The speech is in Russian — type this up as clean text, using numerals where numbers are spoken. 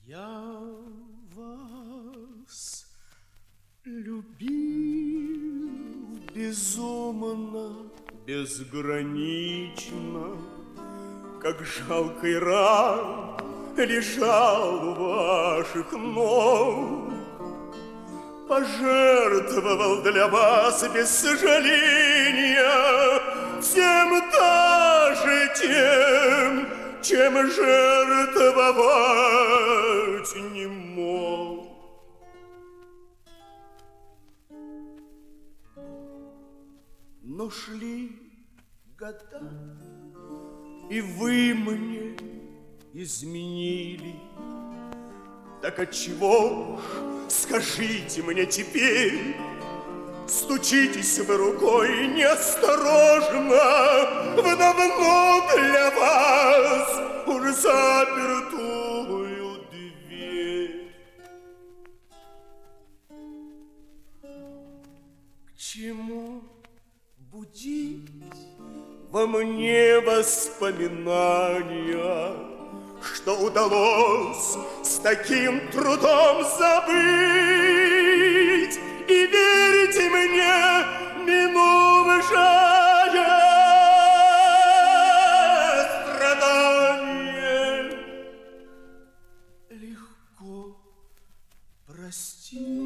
Я вас любил безумно, безгранично, как жалкий раб лежал у ваших ног. Пожертвовал для вас без сожаления всем даже тем, чем жертвовать не мог. Но шли года, и вы мне изменили. Так отчего ж, скажите мне теперь, стучитесь вы рукой неосторожно в давно для вас уже запертую дверь? К чему будить во мне воспоминания, что удалось с таким трудом забыть? И верьте мне, минувшее страдание легко простить.